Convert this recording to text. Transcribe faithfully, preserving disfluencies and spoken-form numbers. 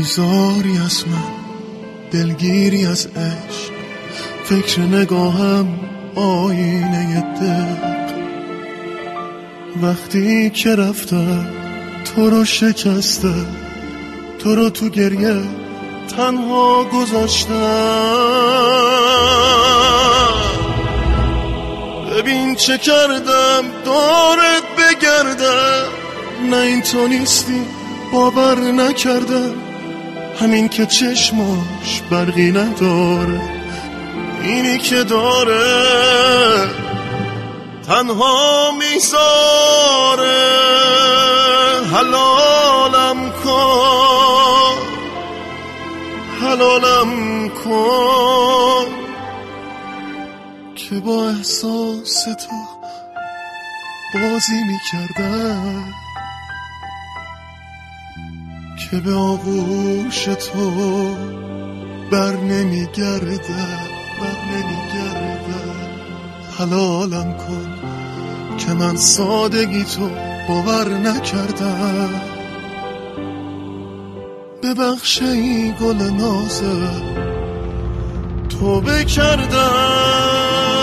بیزاری از من، دلگیری از عشق، فکر نگاهم آینه دق. وقتی که رفتم تو رو شکسته، تو رو تو گریه تنها گذاشتم. ببین چه کردم دورت بگردم، نه این تو نیستی باور نکردم. همین که چشماش برقی نداره، اینی که داره تنها میذاره. حلالم کن، حلالم کن که با احساس تو بازی میکردم، که به آغوش تو بر نمیگرده، بر نمیگرده. حلالم کن که من سادگی تو باور نکردم. ببخش ای گل نازه توبه کردم.